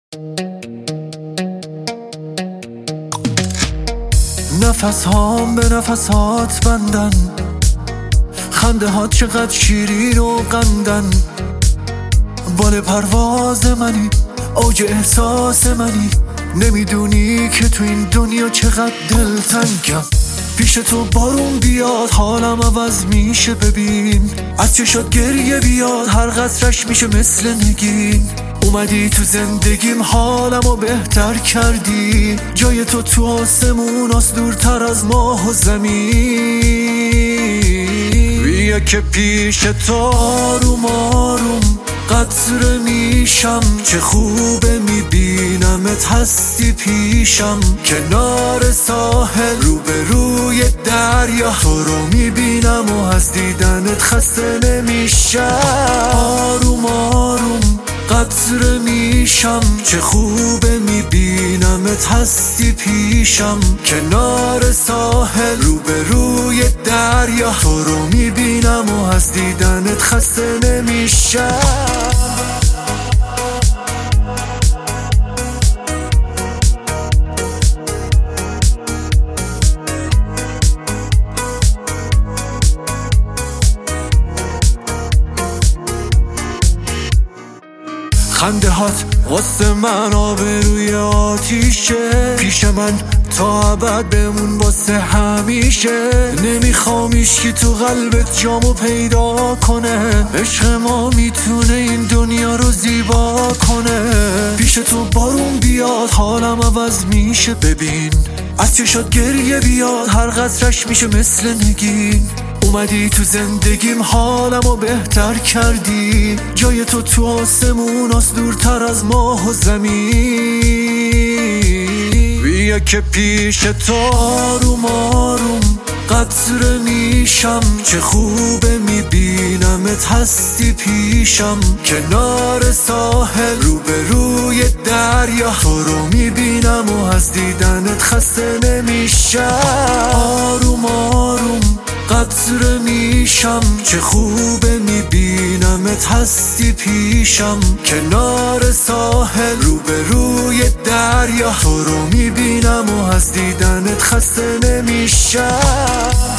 نفس هام به نفس هات بندن، خنده ها چقدر شیرین و قندن. بال پرواز منی، اوج احساس منی، نمیدونی که تو این دنیا چقدر دلتنگم. پیش تو بارون بیاد حالم عوض میشه، ببین از چشات گریه بیاد هر قطرش میشه مثل نگین. اومدی تو زندگیم حالمو بهتر کردی، جای تو آسموناست دورتر از ماه و زمین. بیا که پیش تو آروم آروم قطره میشم، چه خوبه میبینمت هستی پیشم. کنار ساحل روبروی دریا تو رو میبینم و از دیدنت خسته نمیشم. آروم آروم قطره میشم، چه خوبه میبینمت هستی پیشم. کنار ساحل روبروی دریا تو رو میبینم و از دیدنت خسته نمیشم. خنده هات واسه من آبروی آتیشه، پیش من تا ابد بمون واسه همیشه. نمیخوام هیچکی تو قلبت جامو پیدا کنه، عشق ما میتونه این دنیا رو زیبا کنه. پیش تو بارون بیاد حالم عوض میشه، ببین از چشات گریه بیاد هر قطرش میشه مثل نگین. اومدی تو زندگیم حالمو بهتر کردی، جای تو آسموناست دورتر از ماه و زمین. بیا که پیش تو آروم آروم قطره میشم، چه خوبه میبینمت هستی پیشم. کنار ساحل روبروی دریا تو رو میبینم و از دیدنت خسته نمیشم. آروم آروم قطره میشم، چه خوبه میبینمت هستی پیشم. کنار ساحل روبروی دریا تو رو میبینم و از دیدنت خسته نمیشم.